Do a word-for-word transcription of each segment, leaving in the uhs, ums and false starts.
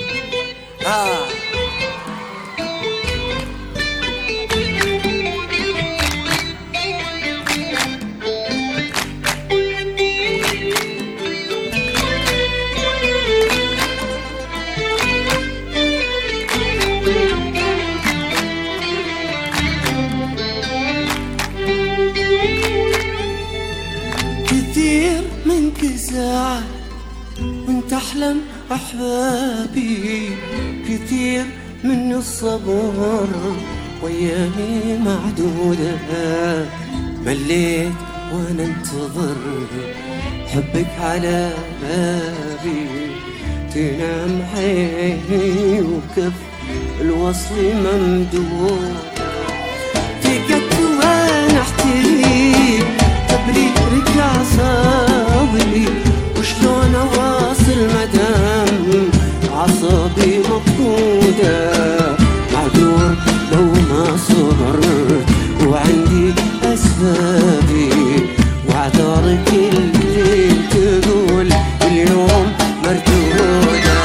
آه كثير منك ساعة وانت احلم احبابي، كثير من الصبر وايامي معدودة، مليت وانا انتظر حبك على بابي، تنام عيني وكف الوصل ممدود، تقت وانا احتريك تبريرك عصابي، وشلون اواصل مدام عصابي مفقودة، معذور لو ما صبرت وعندي اسبابي، واعذارك اللي تقول اليوم مردودة.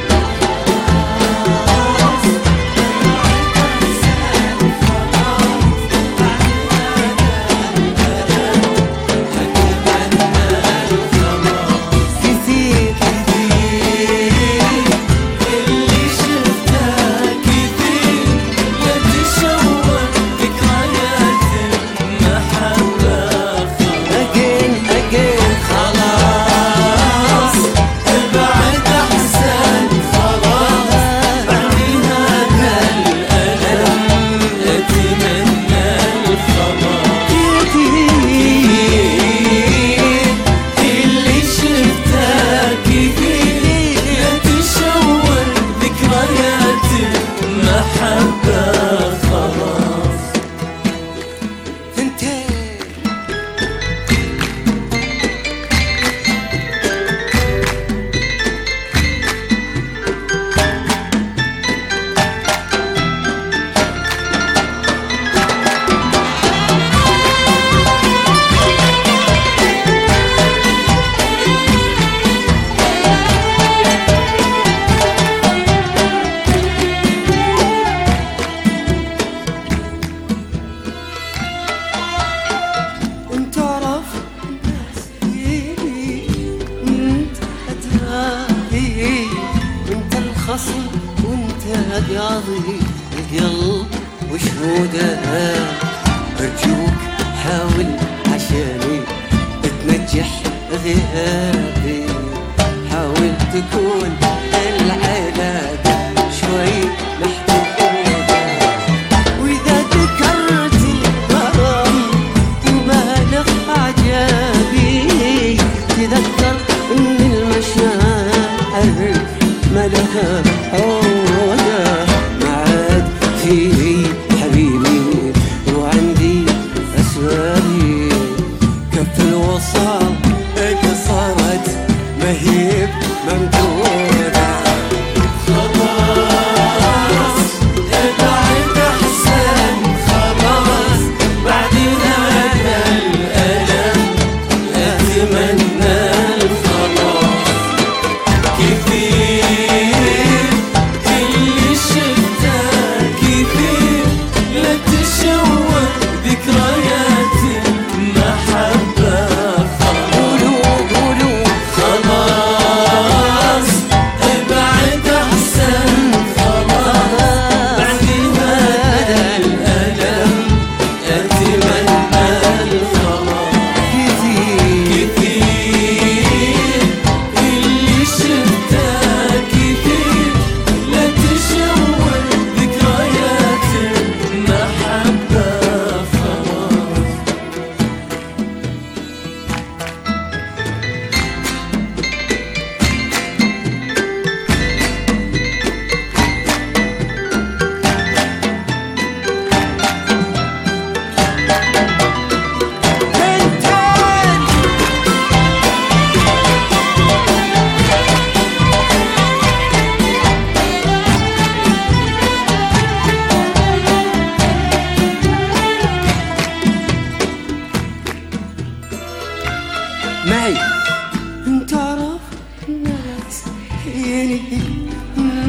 وانت قاضي القلب وشهوده، ارجوك حاول عشاني تنجح غيابي، حاول تكون العلاج شوي محدودة، واذا ذكرت الغرام يبالغ اعجابي، تذكر ان المشاعر ملها عودة، ما عاد في حبيبي وعندي أسبابي، كف الوصال صارت مهيب ممدودة، خلاص ابعد أحسن، خلاص بعد هذا الألم أتمنى الخلاص، كثير معي انت عرف الناس هيني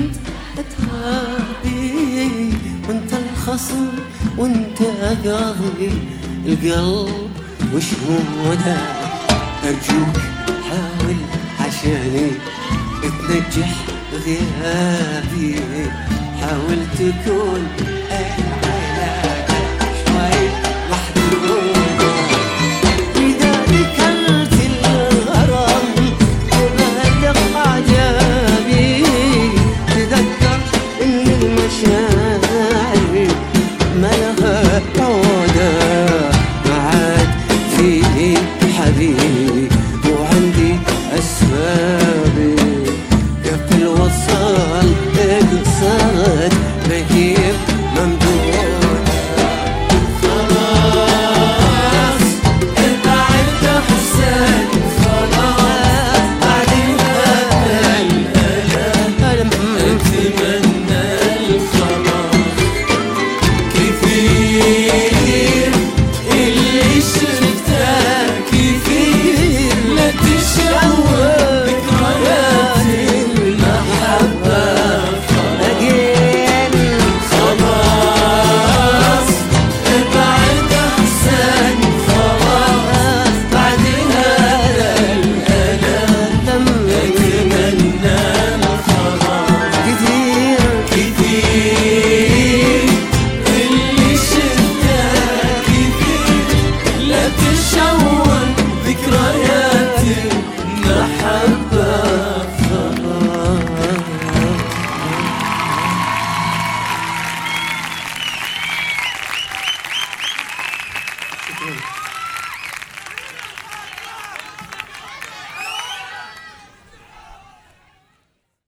تهابي وانت الخصم وانت قاضي القلب وش موده. ارجوك حاول عشاني تنجح غيابي، حاول تكون العلاقة شوي محدودة. إذا ذكرت الغرام وبلغ عجابي تذكر إن المشاعر ما لها عودة. ما عاد فيني حبيبي وعندي أسبابي، قبل وصل قصاد